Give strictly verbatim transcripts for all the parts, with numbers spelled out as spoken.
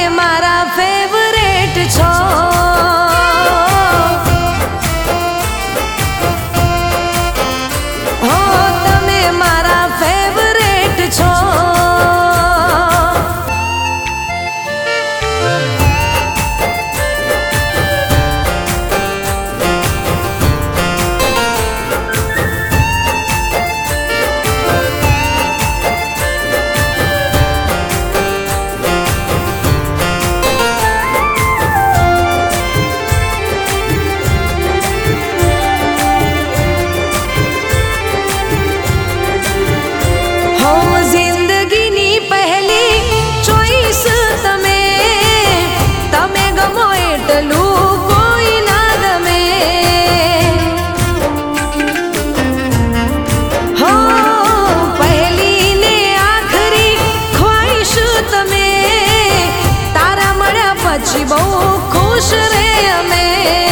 मारा फेवरेट छो। हो तमे मारा फेवरेट छो। પછી બહુ ખુશ રે અમે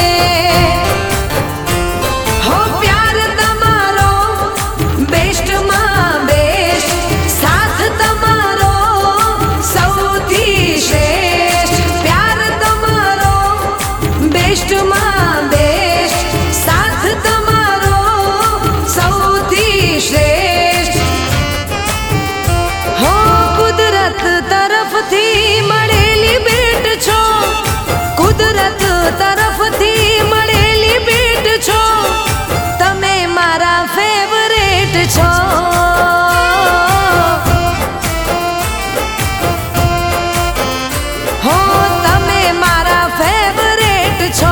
હો પ્યાર તમારો બેસ્ટ માં બેસ્ટ સાથ તમારો સૌથી શ્રેષ્ઠ પ્યાર તમારો બેસ્ટ માં બેસ્ટ સાથ તમારો સૌથી શ્રેષ્ઠ હો કુદરત તરફથી મળેલી ભેટ છો કુદરત તરફથી મળેલી ભેટ છો તમે મારા ફેવરેટ છો હો તમે મારા ફેવરેટ છો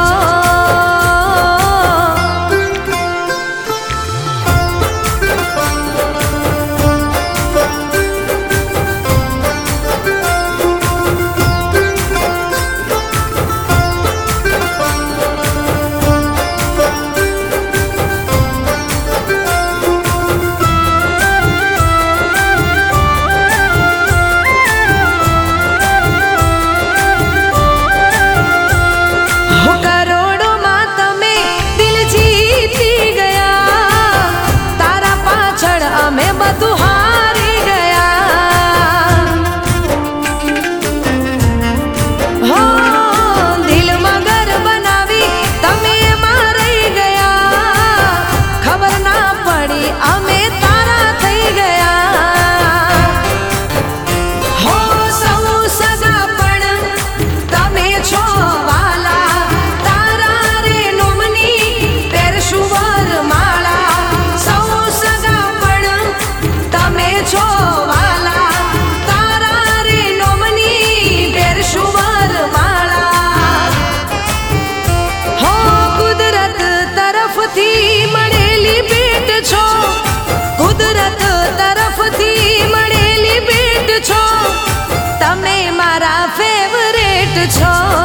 મળેલી ભેટ છો કુદરત તરફથી મળેલી ભેટ છો તમે મારા ફેવરેટ છો।